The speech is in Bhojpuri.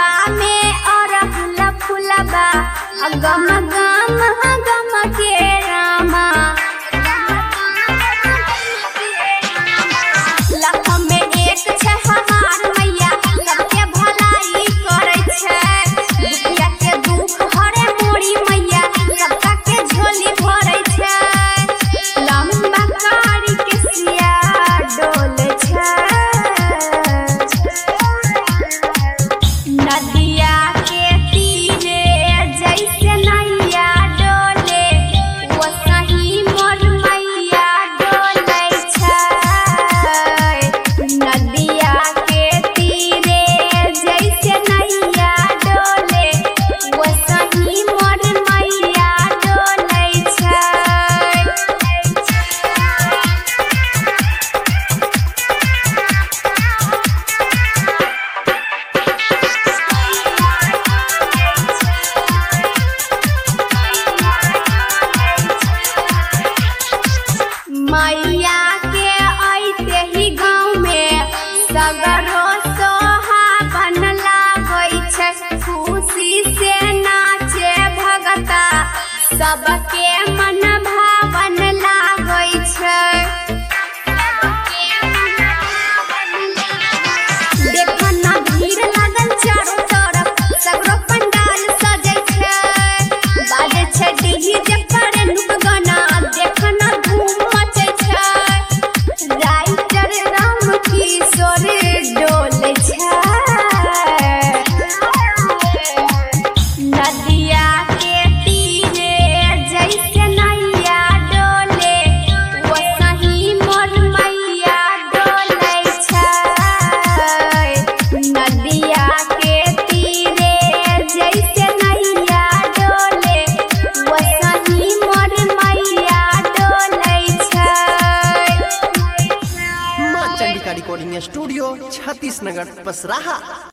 हवा में अरहुल फुलबा गम गम गम के रामा लाख में एक छै हमार मैया सबके भलाई करे छै दुखिया के दुख हरे मोरी मैया सबका के झोली भरे छै लंबा कारी के सिया डोले छै नदिया के तीरे जैसे नैया डोले वो सही मोर मैया डोले छै नदिया के तीरे जैसे नैया डोले वो सही मोर मैया डोले छै मैया के आइते ही गाँव में सगरो सोहावन लागै छै खुशी से नाचे भगता सबके मन भावन लागै छै देखना भीड़ लागल चारों तरफ सगरो पंडाल सजै छै बाजे छै डीजे पर नुक गाना देखना धूम मचे छै राइटर राम किशोर डोले छै नदिया के तीरे जैसे नैया डोले वो सही मोर मैया डोले छै नदिया के तीरे जैसे नैया डोले वो सही मोर मैया डोले छै माँ चंडिका रिकॉर्डिंग स्टूडियो छत्तीसनगर पसराहा।